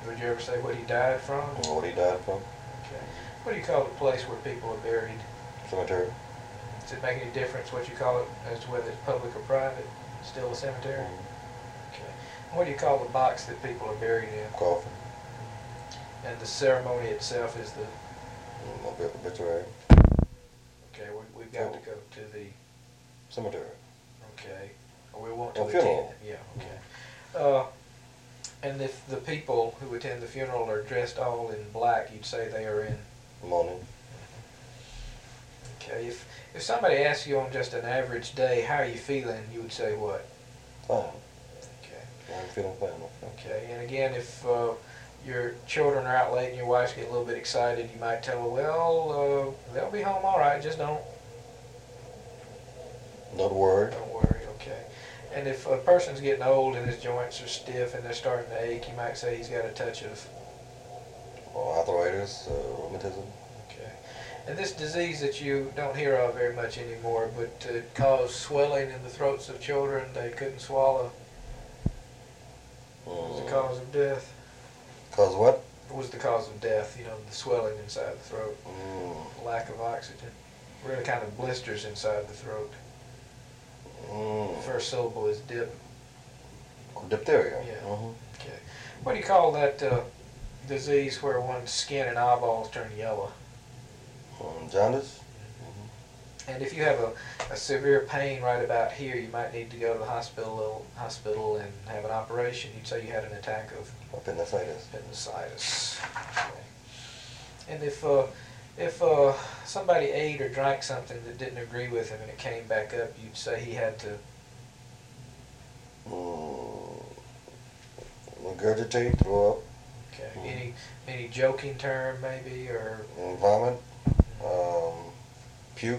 Would you ever say what he died from? What he died from? Okay. What do you call the place where people are buried? Cemetery. Does it make any difference what you call it as to whether it's public or private? Still a cemetery? Okay. And what do you call the box that people are buried in? Coffin. And the ceremony itself is the... Obituary. Okay, we've got to go to the... Cemetery. Okay. We want to funeral. attend. Yeah, okay. And if the people who attend the funeral are dressed all in black, you'd say they are in... Mourning. Okay. If somebody asks you on just an average day, how are you feeling, you would say what? Fine. Okay. I'm feeling fine. Okay. And again, if your children are out late and your wife's getting a little bit excited, you might tell her, well, they'll be home all right, just don't worry. Don't worry, okay. And if a person's getting old and his joints are stiff and they're starting to ache, you might say he's got a touch of... Arthritis, rheumatism. Okay. And this disease that you don't hear of very much anymore, but it caused swelling in the throats of children, they couldn't swallow. What was the cause of death? Cause what? What was the cause of death? You know, the swelling inside the throat. Lack of oxygen. Really kind of blisters inside the throat. The first syllable is dip. Diphtheria. Yeah. Okay. What do you call that disease where one's skin and eyeballs turn yellow? Jaundice. And if you have a severe pain right about here, you might need to go to the hospital and have an operation. You'd say you had an attack of appendicitis. Okay. And if somebody ate or drank something that didn't agree with him and it came back up, you'd say he had to... Regurgitate, throw up. Okay. Any joking term maybe, or... Vomit. Puke.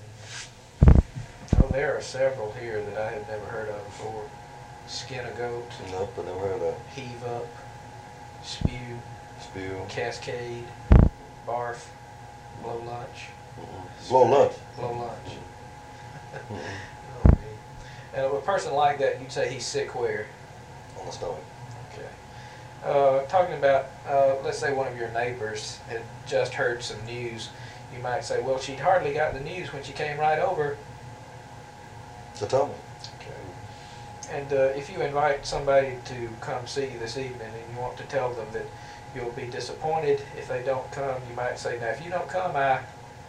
Oh, there are several here that I have never heard of before. Skin a goat. Nope, I never heard of that. Heave up. Spew. Spew. Cascade. Barf. Blow lunch. Blow lunch. Blow lunch. Okay. And a person like that, you'd say he's sick where? On the stomach. Okay. Talking about, let's say one of your neighbors had just heard some news. You might say, well, she'd hardly got the news when she came right over. So tell me. Okay. And if you invite somebody to come see you this evening and you want to tell them that you'll be disappointed if they don't come, you might say, now if you don't come, I'll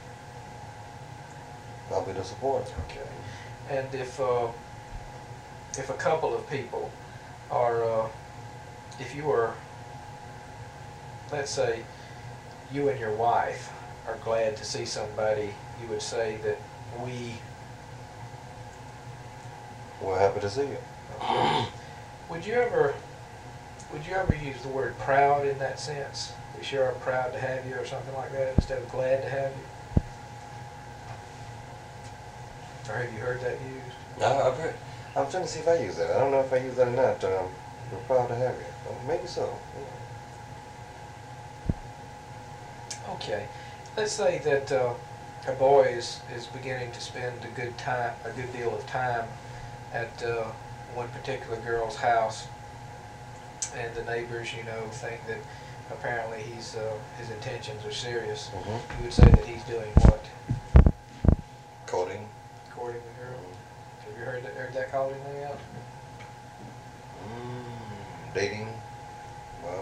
be disappointed. Okay. And if a couple of people are, if you are, let's say, you and your wife are glad to see somebody, you would say that we're happy to see you. Okay. Would you ever use the word proud in that sense? We sure are proud to have you, or something like that, instead of glad to have you? Or have you heard that used? No, I've heard. I'm trying to see if I use that. I don't know if I use that or not. We're proud to have you. Maybe so. Yeah. Okay. Let's say that a boy is beginning to spend a good deal of time at one particular girl's house, and the neighbors, think that apparently his intentions are serious. You would say that he's doing what? Courting. Courting the girl. Have you heard that called anything else? Dating. Well.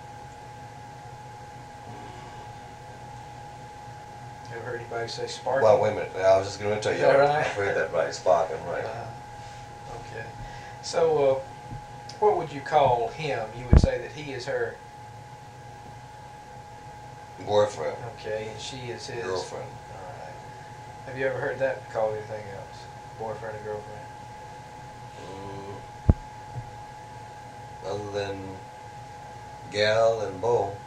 Ever heard anybody say sparking? Well, wait a minute. I was just going to tell you. Right? I've heard that right. Sparking, right. Okay. So, what would you call him? You would say that he is her boyfriend. Okay, and she is his girlfriend. All right. Have you ever heard that called anything else? Boyfriend and girlfriend? Other than gal and beau.